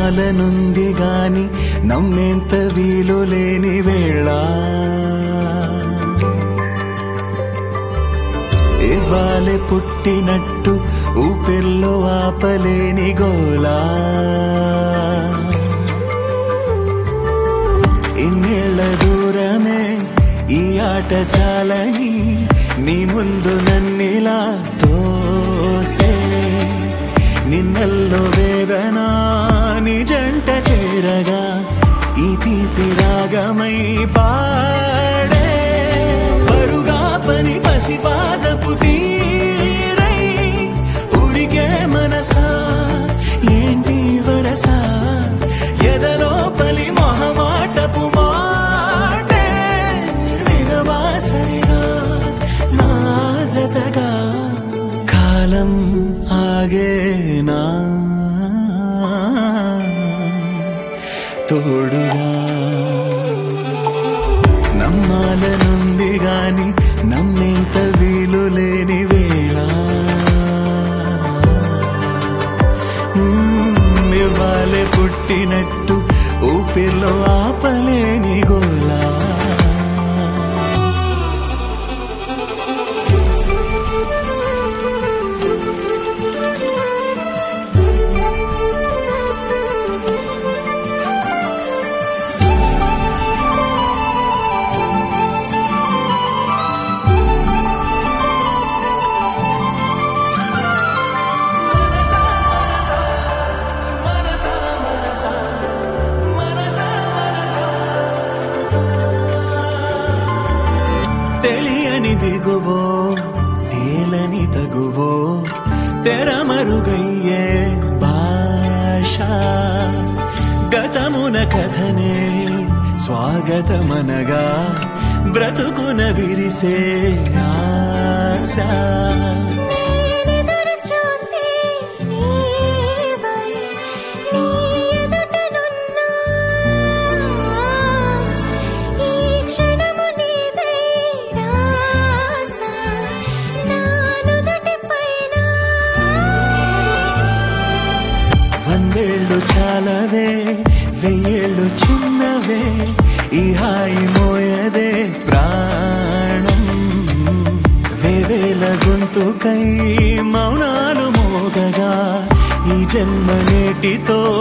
నమ్మాలనుంది గాని నమ్మేంత వీలు లేని వేళ ఇవ్వాలే పుట్టినట్టు ఊపిర్లో ఆపలేని గోలా ఇన్నేళ్ల దూరమే ఈ ఆట చాలని నీ ముందు నన్నిలా తోసే నిన్నల్లో వేదన నీ జంట చేరగా ఈ తీపి రాగమై పాడే పరుగా పని పసిపాదపు తీరై ఉడికే మనసా ఏంటి వరస ఎదలో పలి మొహమాటపు మాటే వినవా సరిగా నా జతగా కాలం ఆగేనా తోడుగా నమ్మాలనుంది గాని నమ్మేంత వీలు లేని వేళ ఇవ్వాలే పుట్టినట్టు ఊపిర్లో ఆపలేని గోలా తెలియని దిగువో తేలని తగువో తెరమరుగయ్యే భాష గతమున కథనే స్వాగతమనగా బ్రతుకున విరిసే ఆశ వందేళ్ళు చాలవే వెయ్యేళ్ళు చిన్నవే ఈ హాయి మోయదే ప్రాణం వేవేల గొంతుకై మౌనాలు మోగగా ఈ జన్మ నేటితో